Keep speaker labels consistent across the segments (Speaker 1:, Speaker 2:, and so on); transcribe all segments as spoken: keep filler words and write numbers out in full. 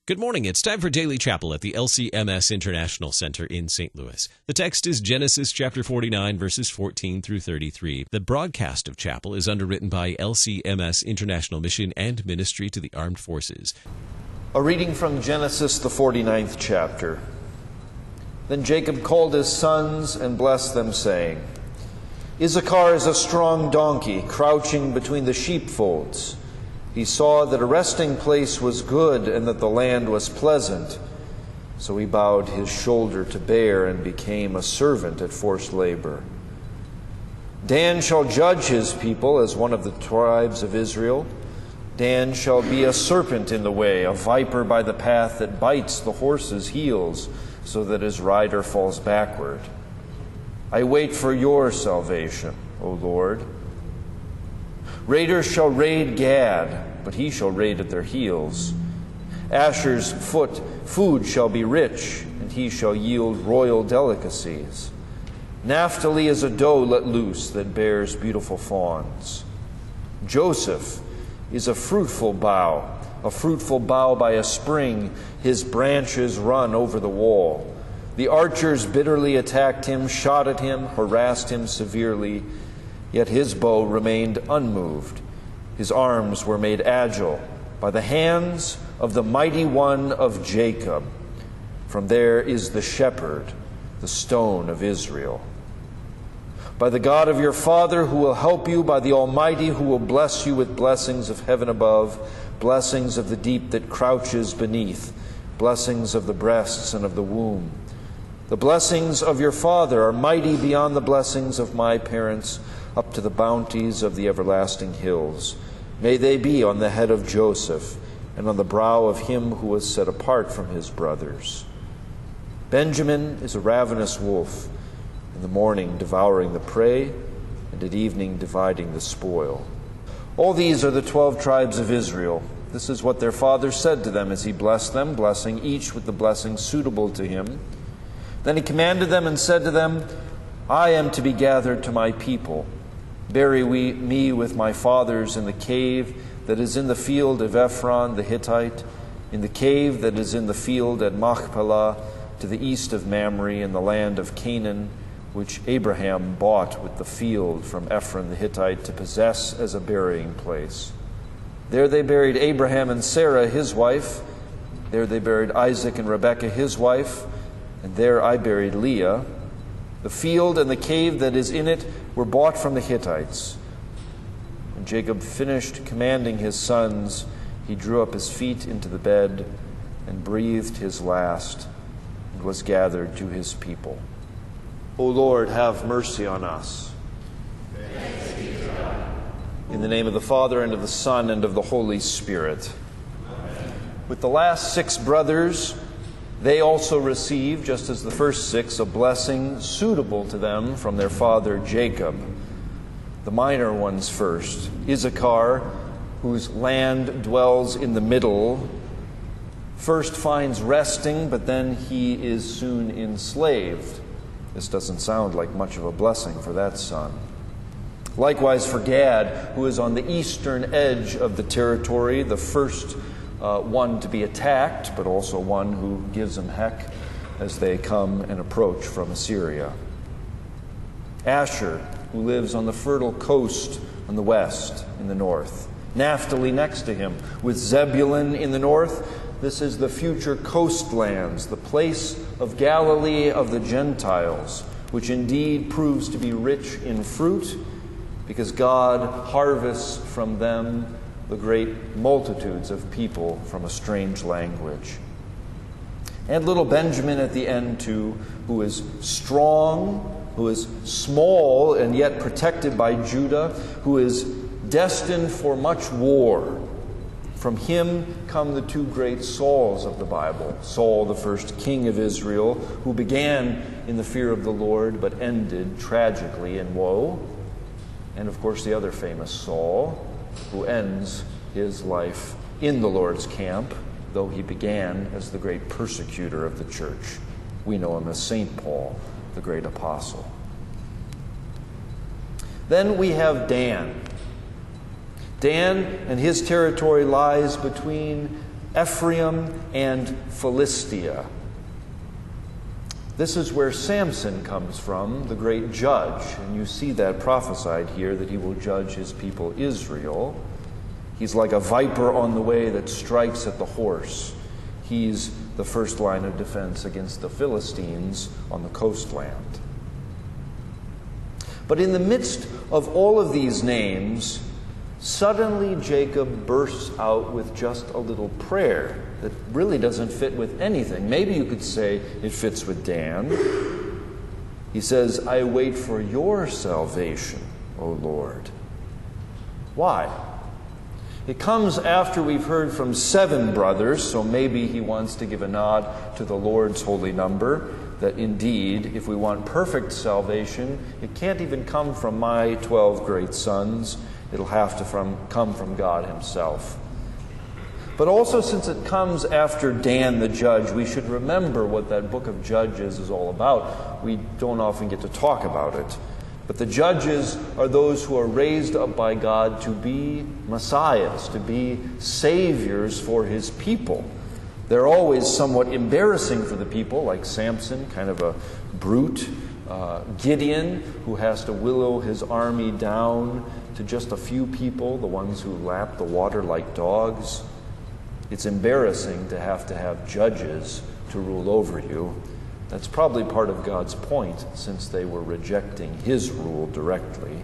Speaker 1: Good morning. It's time for Daily Chapel at the L C M S International Center in Saint Louis. The text is Genesis chapter forty-nine, verses fourteen through thirty-three. The broadcast of chapel is underwritten by L C M S International Mission and Ministry to the Armed Forces.
Speaker 2: A reading from Genesis, the forty-ninth chapter. Then Jacob called his sons and blessed them, saying, Issachar is a strong donkey, crouching between the sheepfolds. He saw that a resting place was good and that the land was pleasant. So he bowed his shoulder to bear and became a servant at forced labor. Dan shall judge his people as one of the tribes of Israel. Dan shall be a serpent in the way, a viper by the path that bites the horse's heels, so that his rider falls backward. I wait for your salvation, O Lord. Raiders shall raid Gad, but he shall raid at their heels. Asher's foot food shall be rich, and he shall yield royal delicacies. Naphtali is a doe let loose that bears beautiful fawns. Joseph is a fruitful bough, a fruitful bough by a spring. His branches run over the wall. The archers bitterly attacked him, shot at him, harassed him severely. Yet his bow remained unmoved. His arms were made agile by the hands of the mighty one of Jacob. From there is the shepherd, the stone of Israel. By the God of your father who will help you, by the Almighty who will bless you with blessings of heaven above, blessings of the deep that crouches beneath, blessings of the breasts and of the womb. The blessings of your father are mighty beyond the blessings of my parents, up to the bounties of the everlasting hills. May they be on the head of Joseph and on the brow of him who was set apart from his brothers. Benjamin is a ravenous wolf, in the morning devouring the prey, and at evening dividing the spoil. All these are the twelve tribes of Israel. This is what their father said to them as he blessed them, blessing each with the blessing suitable to him. Then he commanded them and said to them, I am to be gathered to my people. Bury we, me with my fathers in the cave that is in the field of Ephron the Hittite, in the cave that is in the field at Machpelah, to the east of Mamre, in the land of Canaan, which Abraham bought with the field from Ephron the Hittite to possess as a burying place. There they buried Abraham and Sarah, his wife. There they buried Isaac and Rebekah, his wife. And there I buried Leah. The field and the cave that is in it were bought from the Hittites. When Jacob finished commanding his sons, he drew up his feet into the bed and breathed his last and was gathered to his people. O Lord, have mercy on us.
Speaker 3: Thanks be to God.
Speaker 2: In the name of the Father, and of the Son, and of the Holy Spirit.
Speaker 3: Amen.
Speaker 2: With the last six brothers, they also received, just as the first six, a blessing suitable to them from their father Jacob. The minor ones first. Issachar, whose land dwells in the middle, first finds resting, but then he is soon enslaved. This doesn't sound like much of a blessing for that son. Likewise for Gad, who is on the eastern edge of the territory, the first Uh, one to be attacked, but also one who gives them heck as they come and approach from Assyria. Asher, who lives on the fertile coast on the west, in the north. Naphtali next to him, with Zebulun in the north. This is the future coastlands, the place of Galilee of the Gentiles, which indeed proves to be rich in fruit, because God harvests from them the great multitudes of people from a strange language. And little Benjamin at the end too, who is strong, who is small and yet protected by Judah, who is destined for much war. From him come the two great Sauls of the Bible. Saul, the first king of Israel, who began in the fear of the Lord but ended tragically in woe. And of course the other famous Saul, who ends his life in the Lord's camp, though he began as the great persecutor of the church. We know him as Saint Paul, the great apostle. Then we have Dan. Dan and his territory lies between Ephraim and Philistia. This is where Samson comes from, the great judge. And you see that prophesied here, that he will judge his people Israel. He's like a viper on the way that strikes at the horse. He's the first line of defense against the Philistines on the coastland. But in the midst of all of these names, suddenly Jacob bursts out with just a little prayer that really doesn't fit with anything. Maybe you could say it fits with Dan. He says, I wait for your salvation, O Lord. Why? It comes after we've heard from seven brothers, so maybe he wants to give a nod to the Lord's holy number, that indeed, if we want perfect salvation, it can't even come from my twelve great sons. It'll have to from, come from God himself. But also, since it comes after Dan the judge, we should remember what that book of Judges is all about. We don't often get to talk about it. But the judges are those who are raised up by God to be messiahs, to be saviors for his people. They're always somewhat embarrassing for the people, like Samson, kind of a brute. Uh, Gideon, who has to willow his army down to just a few people, the ones who lap the water like dogs. It's embarrassing to have to have judges to rule over you. That's probably part of God's point, since they were rejecting his rule directly.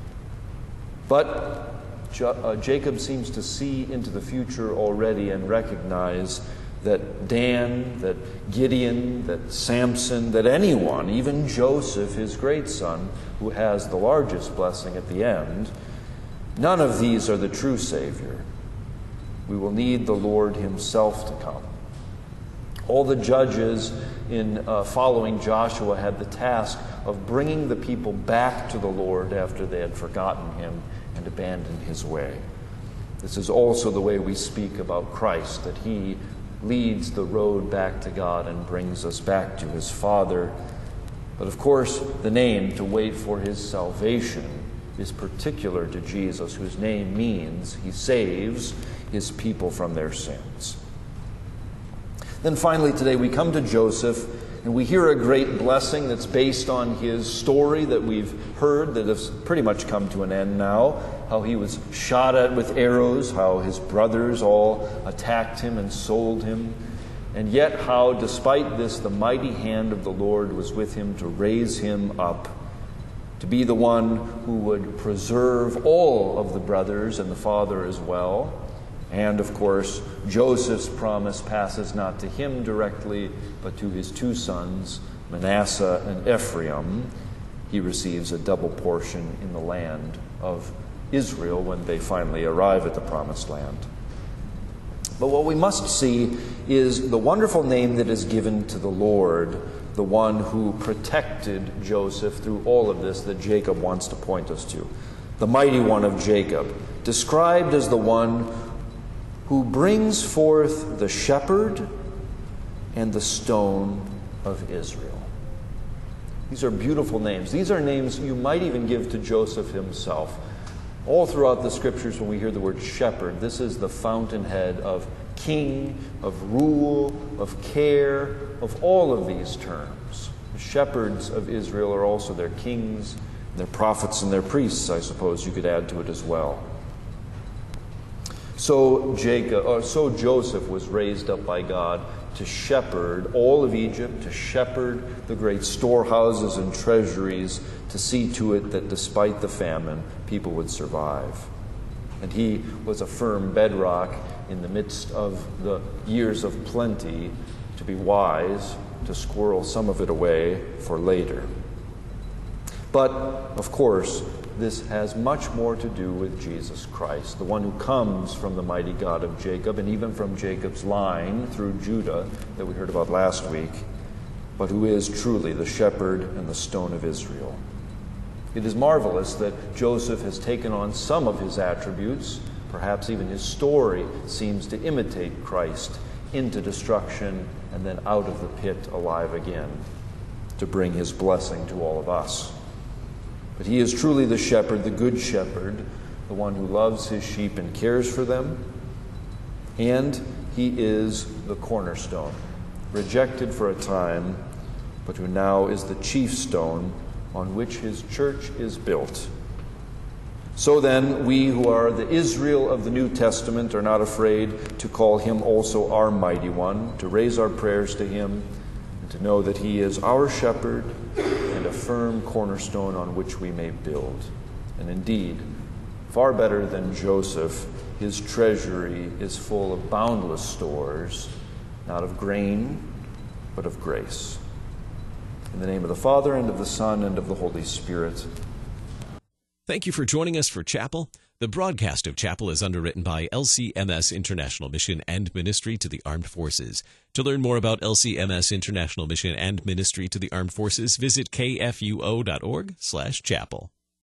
Speaker 2: But Jo- uh, Jacob seems to see into the future already and recognize that Dan, that Gideon, that Samson, that anyone, even Joseph, his great son, who has the largest blessing at the end, none of these are the true Savior. We will need the Lord himself to come. All the judges in uh, following Joshua had the task of bringing the people back to the Lord after they had forgotten him and abandoned his way. This is also the way we speak about Christ, that he leads the road back to God and brings us back to his Father. But of course, the name to wait for his salvation is particular to Jesus, whose name means he saves his people from their sins. Then finally today we come to Joseph, and we hear a great blessing that's based on his story that we've heard, that has pretty much come to an end now. How he was shot at with arrows, how his brothers all attacked him and sold him, and yet how, despite this, the mighty hand of the Lord was with him to raise him up, to be the one who would preserve all of the brothers and the father as well. And, of course, Joseph's promise passes not to him directly, but to his two sons, Manasseh and Ephraim. He receives a double portion in the land of Israel when they finally arrive at the promised land. But what we must see is the wonderful name that is given to the Lord, the one who protected Joseph through all of this that Jacob wants to point us to. The mighty one of Jacob, described as the one who brings forth the shepherd and the stone of Israel. These are beautiful names. These are names you might even give to Joseph himself. All throughout the scriptures, when we hear the word shepherd, this is the fountainhead of king, of rule, of care, of all of these terms. The shepherds of Israel are also their kings, their prophets, and their priests, I suppose you could add to it as well. So Jacob, or so Joseph was raised up by God to shepherd all of Egypt, to shepherd the great storehouses and treasuries, to see to it that despite the famine, people would survive. And he was a firm bedrock in the midst of the years of plenty, to be wise, to squirrel some of it away for later. But, of course, this has much more to do with Jesus Christ, the one who comes from the mighty God of Jacob, and even from Jacob's line through Judah that we heard about last week, but who is truly the shepherd and the stone of Israel. It is marvelous that Joseph has taken on some of his attributes, perhaps even his story seems to imitate Christ into destruction and then out of the pit alive again to bring his blessing to all of us. But he is truly the shepherd, the good shepherd, the one who loves his sheep and cares for them. And he He is the cornerstone, rejected for a time, but who now is the chief stone on which his church is built. So then, we who are the Israel of the New Testament are not afraid to call him also our mighty one, to raise our prayers to him, and to know that he is our shepherd and a firm cornerstone on which we may build. And indeed, far better than Joseph, his treasury is full of boundless stores, not of grain, but of grace. In the name of the Father, and of the Son, and of the Holy Spirit.
Speaker 1: Thank you for joining us for Chapel. The broadcast of Chapel is underwritten by L C M S International Mission and Ministry to the Armed Forces. To learn more about L C M S International Mission and Ministry to the Armed Forces, visit k f u o dot org slash chapel.